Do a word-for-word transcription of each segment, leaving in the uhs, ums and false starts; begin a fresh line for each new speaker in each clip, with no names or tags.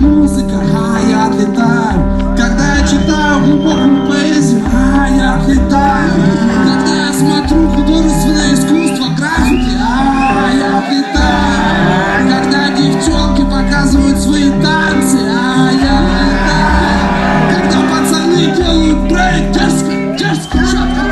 музыка, а я отлетаю. Когда я читаю глубокую поэзию, а я отлетаю. Когда я смотрю художественное искусство, граффити, а я отлетаю. Когда девчонки показывают свои танцы, а я отлетаю. Когда пацаны делают брейк, дерзко, дерзко, четко.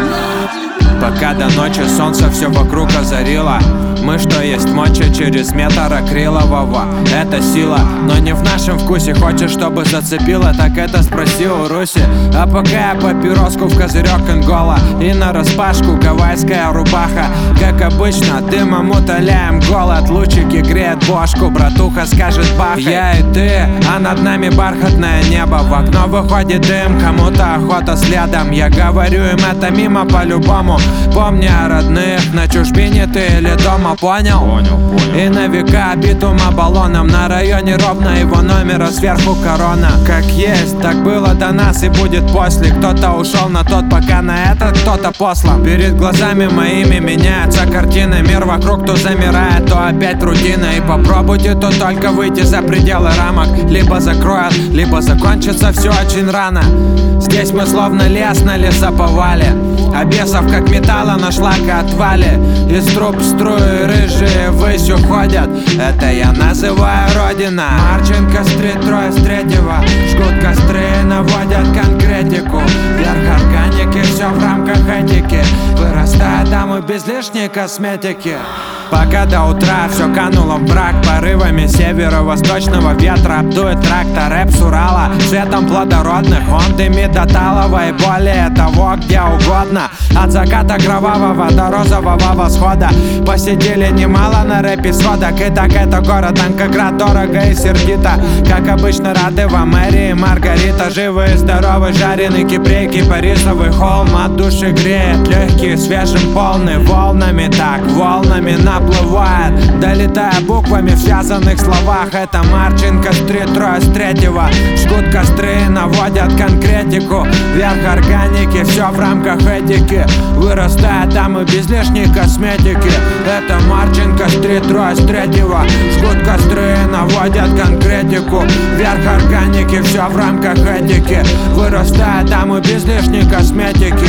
Пока до ночи солнце все вокруг озарило, мы, что есть моча, через метр акрилового. Это сила, но не в нашем вкусе. Хочешь, чтобы зацепило, так это спроси у Руси. А пока я папироску в козырек ингола и нараспашку гавайская рубаха. Как обычно, дымом утоляем голод. Лучики греют бошку, братуха скажет бахай. Я и ты, а над нами бархатное небо. В окно выходит дым, кому-то охота следом. Я говорю им это мимо по-любому. Помни о родных, на чужбине ты или дома. Понял?
Понял, понял.
И на века битума баллоном. На районе ровно его номера, сверху корона. Как есть, так было до нас и будет после. Кто-то ушел на тот, пока на этот кто-то послан. Перед глазами моими меняются картины. Мир вокруг то замирает, то опять рутина. И попробуйте то только выйти за пределы рамок. Либо закроют, либо закончится все очень рано. Здесь мы словно лес на лесоповале, а бесов как металла на шлакоотвале. Из труб струи рыжие ввысь уходят. Это я называю родина. Марченко-стрит, трое с третьего. Жгут костры, наводят конкретику. Вверх органики, все в рамках этики. Вырастают дамы без лишней косметики. Пока до утра все кануло в брак. Порывами северо-восточного ветра обдует трактор. Рэп с Урала цветом плодородных. Он дымит до талого и более того где угодно. От заката кровавого до розового восхода. Посидели немало на рэпе сводок. И так это город Анкоград, дорого и сердито. Как обычно рады вам Мэри и Маргарита. Живы и здоровы, жареный кипрей, кипарисовый холм. От души греет, легкие, свежим, полны. Волнами так, волнами наплывает, долетая буквами в связанных словах. Это Марченко-стрит, трое с третьего. Жгут костры, наводят конкретику. Вверх органики, все в рамках этики. Вырастают дамы без лишней косметики. Это Марченко-стрит, трое с третьего. Жгут костры, наводят конкретику. Вверх органики, все в рамках этики. Вырастают дамы без лишней косметики.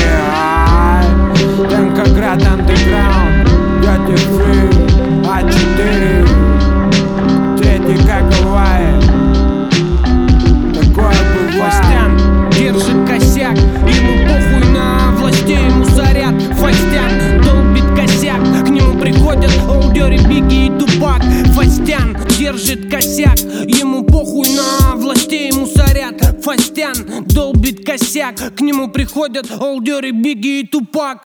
Анкоград андеграунд, Dirty Free, а четыре, третий как бывает. Такое бывает.
Фастян держит косяк, ему похуй на властей, ему заряд. Фастян долбит косяк, к нему приходят Олдёри, Бигги и Тупак. Фастян держит косяк, ему похуй на властей, ему заряд. Фастян долбит косяк, к нему приходят Олдёри, Бигги и Тупак.